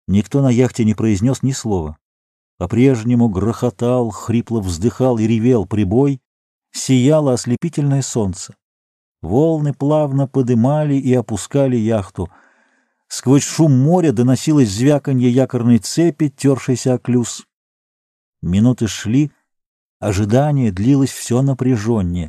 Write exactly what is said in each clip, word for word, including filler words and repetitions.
Никто на яхте не произнес ни слова. По-прежнему грохотал, хрипло вздыхал и ревел прибой, сияло ослепительное солнце. Волны плавно подымали и опускали яхту. Сквозь шум моря доносилось звяканье якорной цепи, тершейся о клюз. Минуты шли, ожидание длилось все напряженнее.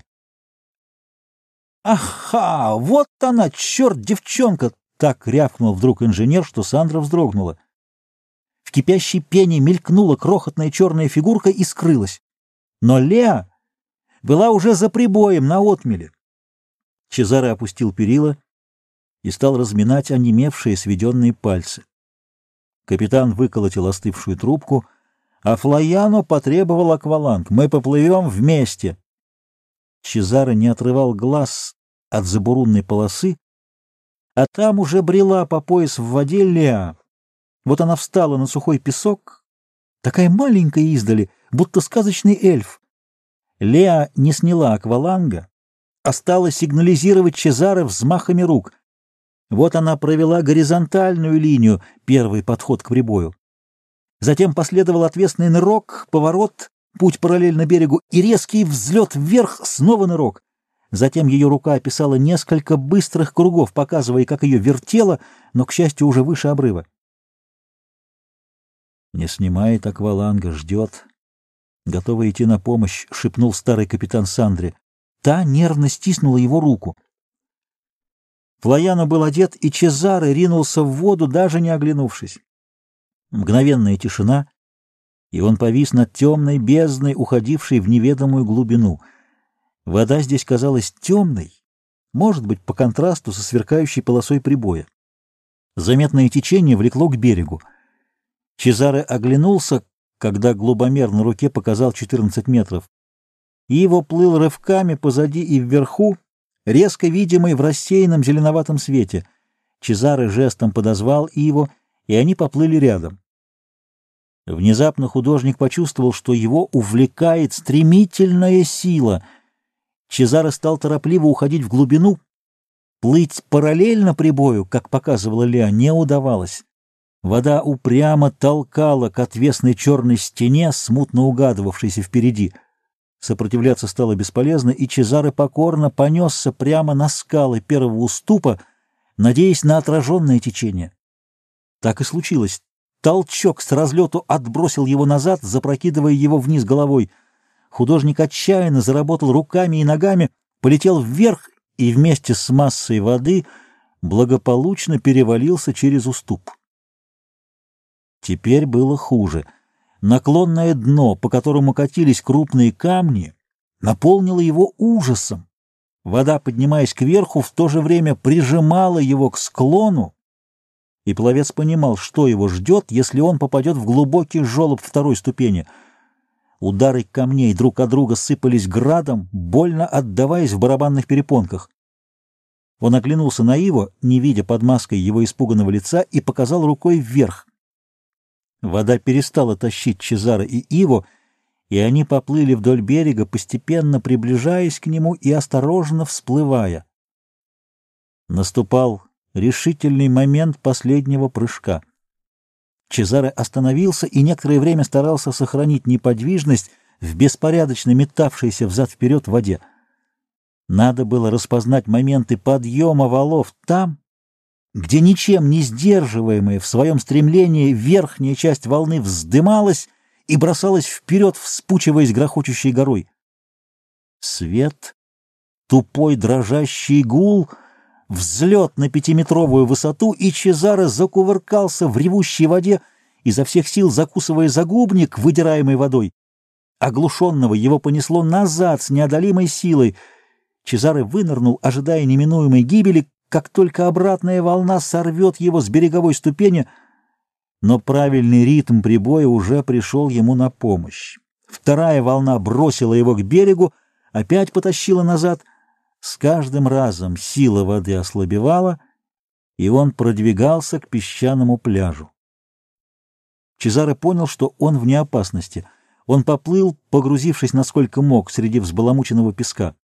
«Аха! Вот она, черт, девчонка!» — так рявкнул вдруг инженер, что Сандра вздрогнула. В кипящей пене мелькнула крохотная черная фигурка и скрылась. Но Леа была уже за прибоем на отмеле. Чезаре опустил перила и стал разминать онемевшие сведенные пальцы. Капитан выколотил остывшую трубку, а Флояно потребовал акваланг. «Мы поплывем вместе!» Чезаре не отрывал глаз от забурунной полосы, а там уже брела по пояс в воде Леа. Вот она встала на сухой песок, такая маленькая издали, будто сказочный эльф. Леа не сняла акваланга, а стала сигнализировать Чезаре взмахами рук. Вот она провела горизонтальную линию, первый подход к прибою. Затем последовал отвесный нырок, поворот, путь параллельно берегу и резкий взлет вверх, снова нырок. Затем ее рука описала несколько быстрых кругов, показывая, как ее вертело, но, к счастью, уже выше обрыва. «Не снимает акваланга, ждет. Готова идти на помощь», — шепнул старый капитан Сандре. Та нервно стиснула его руку. Флояно был одет, и Чезаре ринулся в воду, даже не оглянувшись. Мгновенная тишина, и он повис над темной бездной, уходившей в неведомую глубину. Вода здесь казалась темной, может быть, по контрасту со сверкающей полосой прибоя. Заметное течение влекло к берегу. Чезаре оглянулся, когда глубомер на руке показал четырнадцать метров. Иво плыл рывками позади и вверху, резко видимый в рассеянном зеленоватом свете. Чезаре жестом подозвал Иво, и они поплыли рядом. Внезапно художник почувствовал, что его увлекает стремительная сила. Чезаре стал торопливо уходить в глубину. Плыть параллельно прибою, как показывала Леа, не удавалось. Вода упрямо толкала к отвесной черной стене, смутно угадывавшейся впереди. Сопротивляться стало бесполезно, и Чезаре покорно понесся прямо на скалы первого уступа, надеясь на отраженное течение. Так и случилось. Толчок с разлету отбросил его назад, запрокидывая его вниз головой. Художник отчаянно заработал руками и ногами, полетел вверх и вместе с массой воды благополучно перевалился через уступ. Теперь было хуже. Наклонное дно, по которому катились крупные камни, наполнило его ужасом. Вода, поднимаясь кверху, в то же время прижимала его к склону, и пловец понимал, что его ждет, если он попадет в глубокий желоб второй ступени. Удары камней друг от друга сыпались градом, больно отдаваясь в барабанных перепонках. Он оглянулся на Иво, не видя под маской его испуганного лица, и показал рукой вверх. Вода перестала тащить Чезаре и Иво, и они поплыли вдоль берега, постепенно приближаясь к нему и осторожно всплывая. Наступал решительный момент последнего прыжка. Чезаре остановился и некоторое время старался сохранить неподвижность в беспорядочно метавшейся взад-вперед воде. Надо было распознать моменты подъема валов там, где ничем не сдерживаемая в своем стремлении верхняя часть волны вздымалась и бросалась вперед, вспучиваясь грохочущей горой. Свет, тупой дрожащий гул, взлет на пятиметровую высоту, и Чезаре закувыркался в ревущей воде, изо всех сил закусывая загубник, выдираемый водой. Оглушенного его понесло назад с неодолимой силой. Чезаре вынырнул, ожидая неминуемой гибели, как только обратная волна сорвет его с береговой ступени, но правильный ритм прибоя уже пришел ему на помощь. Вторая волна бросила его к берегу, опять потащила назад. С каждым разом сила воды ослабевала, и он продвигался к песчаному пляжу. Чезаре понял, что он вне опасности. Он поплыл, погрузившись насколько мог среди взбаламученного песка.